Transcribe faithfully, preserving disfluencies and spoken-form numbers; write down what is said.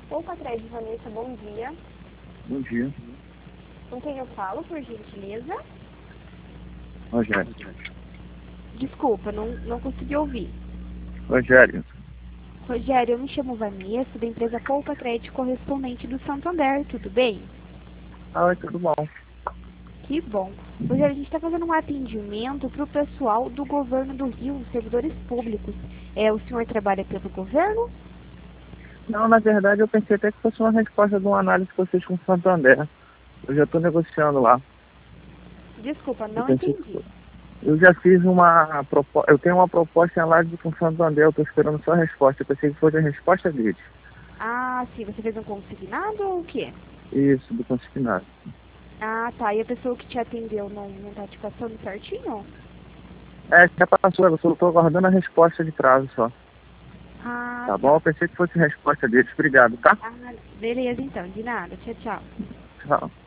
Poupa Trade, Vanessa, bom dia. Bom dia. Com quem eu falo, por gentileza? Rogério. Desculpa, não, não consegui ouvir. Rogério. Rogério, eu me chamo Vanessa, da empresa Poupa Trade, correspondente do Santander, tudo bem? Ah, oi, tudo bom? Que bom. Rogério, a gente está fazendo um atendimento para o pessoal do governo do Rio, os servidores públicos. É, o senhor trabalha pelo governo? Não, na verdade eu pensei até que fosse uma resposta de uma análise que vocês com o Santander. Eu já estou negociando lá. Desculpa, Eu não pensei que entendi. fosse. Eu já fiz uma proposta. Eu tenho uma proposta em análise com o Santander, eu estou esperando só a resposta. Eu pensei que fosse a resposta deles. Ah, sim, você fez um consignado ou o quê? Isso, do consignado. Ah, tá. E a pessoa que te atendeu não, não tá te passando certinho? É, já passou, eu só estou aguardando a resposta de prazo só. Ah, Tá bom? tá. Eu pensei que fosse a resposta deles. Obrigado, tá? Ah, beleza então, de nada. Tchau, tchau. Tchau.